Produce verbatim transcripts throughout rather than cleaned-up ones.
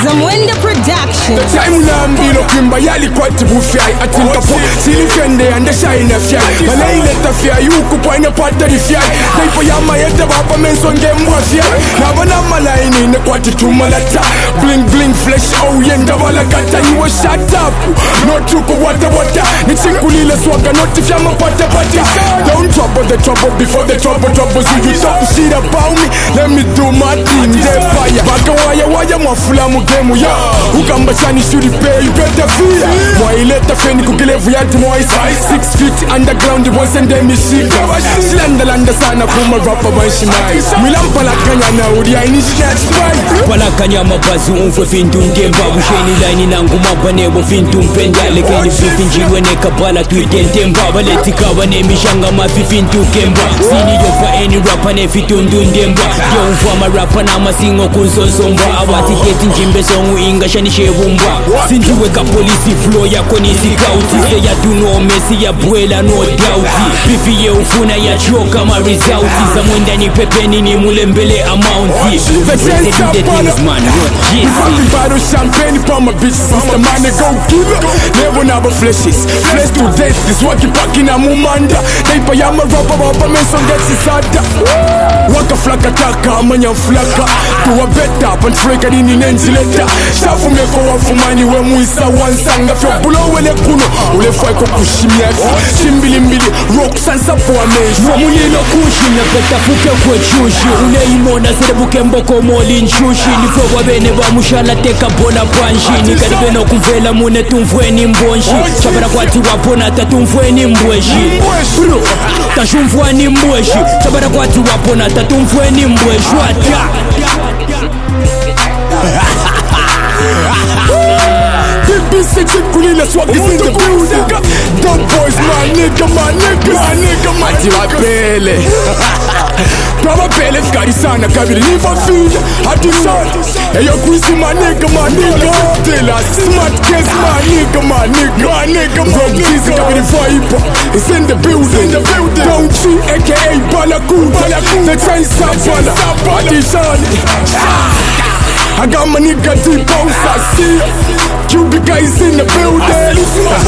Zamwenda Production. The time unambilo kwimba yali kwa tibufyai atinka po silifende ande shaina fyai Malay leta fyai uku kwa ina patari fyai Taipo yama yete bapa mensonge mbwa fyai Nabana malaini ne kwa titumalata Bling bling flesh oh yenda wala kata You a shut up No tuko wata wata Nichikulile swaga noti fyama pata pata Don't trouble the trouble before the trouble troubles you You talk shit about me Let me do my thing They fire Baka waya waya mwafula mugemu ya Ukamba chani shuri pay you better feel Mwaileta feni kukilevu yati mwaisa Six feet underground once and then mishika Slanda landa sana kuma rapper wanshimai Mwilampala kanya na uri aini snatch fight Pala kanya mabazu umfwe fintu ngemba Usheni laini nangu mabanebo fintu mpenda Lekeni fifi njirwe neka bala tuitente mba Baletika wane mishanga mafi fintu kemba Sini yopa eni rapper ne fitu ndundemba Yo umfwa marapa na masingo kunsonsomba Awati keti njimbe songu inga shani shebumba Sinjuwe ka polisi flow yako ni sikauti Se ya duno mesi ya buela no doubt Bifi ye ufuna ya choka ma result Zamwenda ni pepeni ni mule mbele amounti Representing the things man Happy bottle champagne for my bitch Sister man they go give it Never never flashes Flash to death This waki paki na mumanda Taipa yama rapper rapper menson gets isada Waka flaka taka amanya flaka Tuwa beta pantreka nini nenzileta Shafu meko wafumani we muisa wansanga Fyo bulo wele kuno ule fwa iko kushimiafi Shimbili mbili rock sansa po ameshi Mwamulilo kushi na peta fuke kwe chushi Ule imona sede buke mboko moli nchushi Nifo wabene wa mushala teka bona panshi Nikaribeno kumvela mune tumfweni mbonshi Chabara kwati wapona tatumfweni mbweshi Bro, tashumfweni mbweshi Chabara kwati wapona tatumfweni mbweshi Wata B six kulila swag is in the building Dumb boys my nigga my nigga my nigga my nigga Pele Kama pele fikari sana kabili nifa fida Hadi sana Eyo kuisi my nigga my nigga Tela smart case my nigga my nigga my nigga my nigga kabili vibe It's in the building Don't cheat aka Balaku The chain sapala Hadi sana I got my nigga deep house, I see ya Cubic guys in the building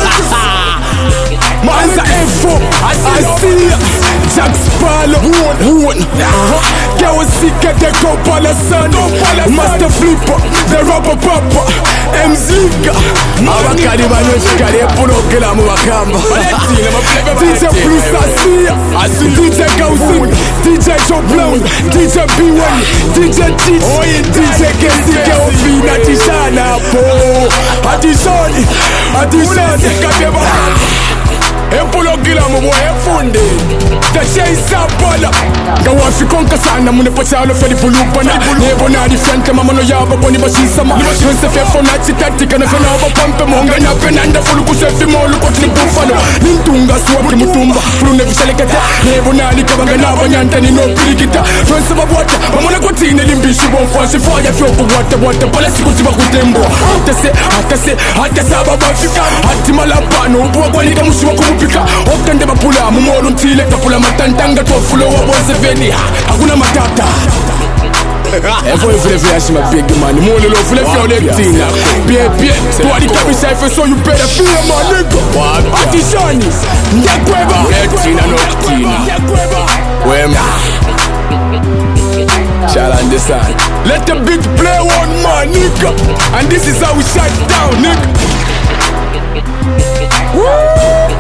Man's a F O, I see ya Jack Spala, one, one Gawa Sika, the Kopala son Master Flipper, the Rubber Papa M Zika Abakari banofika repuno kila mwakamba D J Bruce, I see ya D J Gauzin, D J Joe Brown, D J B one, D J Teach, D J Kesi Geofina Tishana po Atishani, Atishani Kadeba Empulo kila mwa efunde Tashay sapala Gawafi konka sana mune pachalo feli pulupana Nebo na difente mamano yaba boni bashisama Nse fefo na chitatika na fena waba pampe Monga na penanda fulu kusefi molu kotini bufalo Nintunga suwaki mutumba Fulu vishalekete Nebo na likabanga na banyanta ni no pirikita Nse babwata mamona kotine limbishi bonfwansi Faya fyoku wata wata pala siku tiba kutembo Hatase, hatase, hatase ababafika Hati malapano ubuwa kwa nika mushiwa kumu Pika, okande bapula, mumolu ntile Tapula matantanga, tofulo wa bozeveni Hakuna matata Efo efule fule yashi ma big man Mwole lo fule fule oletina Bie bie, tuwali kabisa efe so you better feel my nigga Atishani, ndekweba Netina noktina Wema Shall understand Let the beat play one man nigga And this is how we shut down nigga Woo!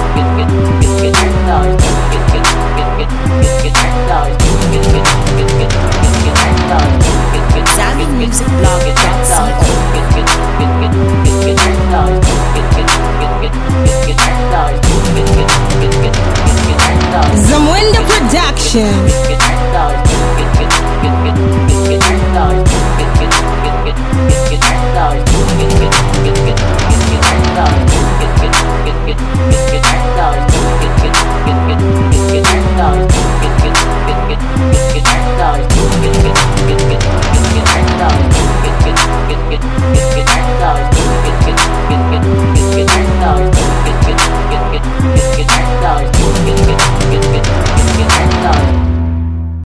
Zamwenda Music Blog dot co Zamwenda Production.